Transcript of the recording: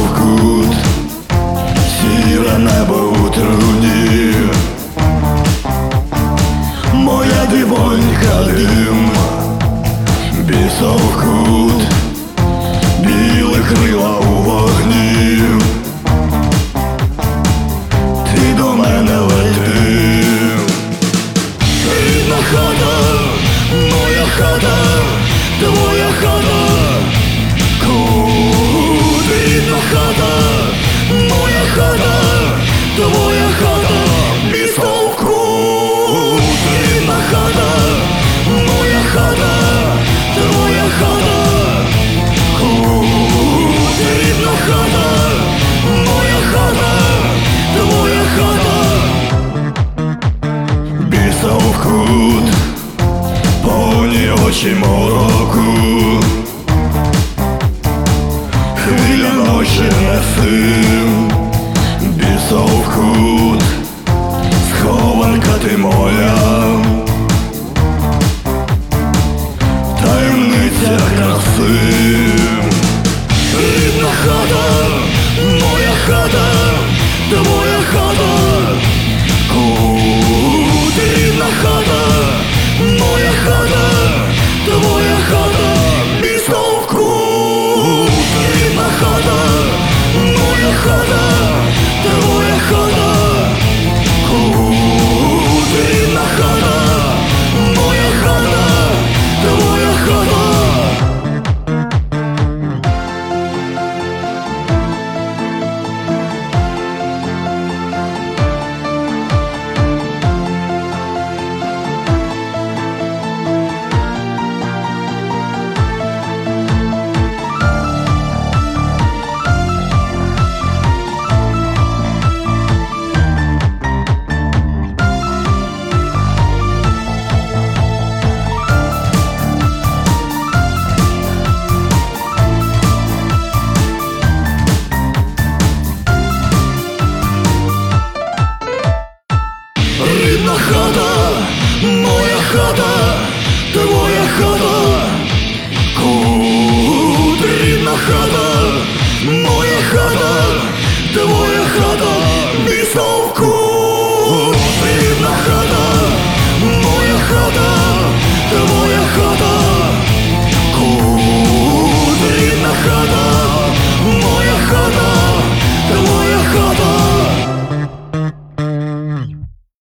в кут, сіре небо у труні, моя дивонька дим, бісов в кут, білі крила у вогні, ти до мене лети. Рідна хата, моя хата, твоя хата, кут. Рідна хата, моя хата, твоя хата, бісов кут. Рідна хата, моя хата, твоя хата, кут. Рідна хата, моя хата, твоя хата, бісов кут. Повні очі мороку, хвиля ночі несим, бісов кут, схованка ти моя, таємниця краси. Рідна хата, моя хата, твоя хата,